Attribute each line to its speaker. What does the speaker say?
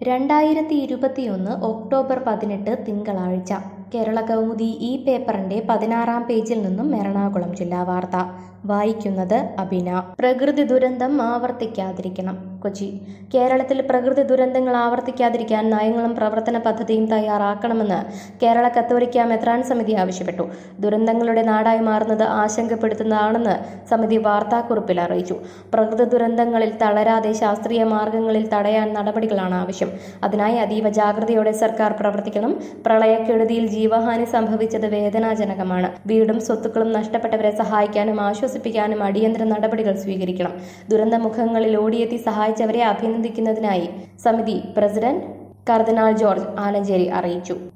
Speaker 1: 2021 October 18 തിങ്കളാഴ്ച കേരള കൗമുദി ഈ പേപ്പറിന്റെ 16-ാം പേജിൽ നിന്നും എറണാകുളം ജില്ലാ വാർത്ത വായിക്കുന്നത് അബിന. പ്രകൃതി ദുരന്തം ആവർത്തിക്കാതിരിക്കണം. കൊച്ചി. കേരളത്തിൽ പ്രകൃതി ദുരന്തങ്ങൾ ആവർത്തിക്കാതിരിക്കാൻ നയങ്ങളും പ്രവർത്തന പദ്ധതിയും തയ്യാറാക്കണമെന്ന് കേരള കത്തോലിക്ക മെത്രാൻ സമിതി ആവശ്യപ്പെട്ടു. ദുരന്തങ്ങളുടെ നാടായി മാറുന്നത് ആശങ്കപ്പെടുത്തുന്നതാണെന്ന് സമിതി വാർത്താക്കുറിപ്പിൽ അറിയിച്ചു. പ്രകൃതി ദുരന്തങ്ങളിൽ തളരാതെ ശാസ്ത്രീയ മാർഗങ്ങളിൽ തടയാൻ നടപടികളാണ് ആവശ്യം. അതിനായി അതീവ ജാഗ്രതയോടെ സർക്കാർ പ്രവർത്തിക്കണം. പ്രളയക്കെടുതിയിൽ ജീവഹാനി സംഭവിച്ചത് വേദനാജനകമാണ്. വീടും സ്വത്തുക്കളും നഷ്ടപ്പെട്ടവരെ സഹായിക്കാനും ആശ്വസിപ്പിക്കാനും അടിയന്തര നടപടികൾ സ്വീകരിക്കണം. ദുരന്തമുഖങ്ങളിൽ ഓടിയെത്തി സഹായിച്ചവരെ അഭിനന്ദിക്കുന്നതിനായി സമിതി പ്രസിഡന്റ് കർദിനാൾ ജോർജ് ആലഞ്ചേരി അറിയിച്ചു.